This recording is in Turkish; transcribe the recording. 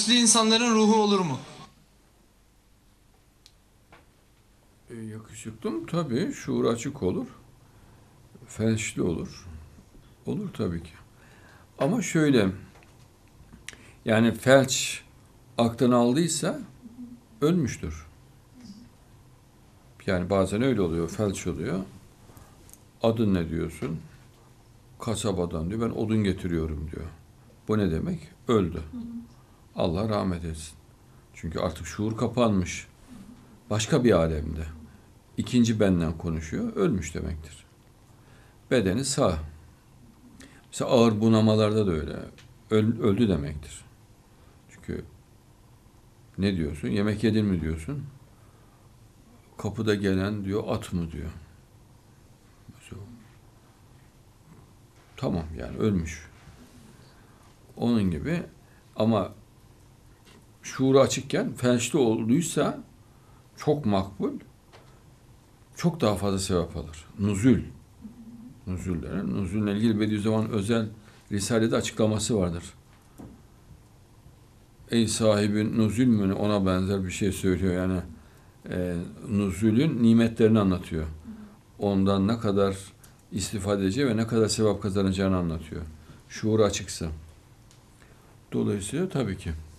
felçli insanların ruhu olur mu? Yakışıklı mı? Tabii. Şuur açık olur. Felçli olur. Olur tabii ki. Ama şöyle, yani felç aktan aldıysa ölmüştür. Yani bazen öyle oluyor, felç oluyor. Adın ne diyorsun? Kasabadan diyor, ben odun getiriyorum diyor. Bu ne demek? Öldü. Allah rahmet etsin. Çünkü artık şuur kapanmış. Başka bir alemde. İkinci benden konuşuyor, ölmüş demektir. Bedeni sağ. Mesela ağır bunamalarda da öyle. Öldü demektir. Çünkü ne diyorsun? Yemek yedin mi diyorsun? Kapıda gelen diyor, at mı diyor. Mesela, tamam yani ölmüş. Onun gibi, ama şuuru açıkken felçli olduysa çok makbul, çok daha fazla sevap alır. Nuzul. Nuzul'le ilgili Bediüzzaman özel Risale'de açıklaması vardır. Ey sahibi nuzul mü, ona benzer bir şey söylüyor yani. Nuzulün nimetlerini anlatıyor. Ondan ne kadar istifade edeceği ve ne kadar sevap kazanacağını anlatıyor. Şuur açıksa. Dolayısıyla tabii ki.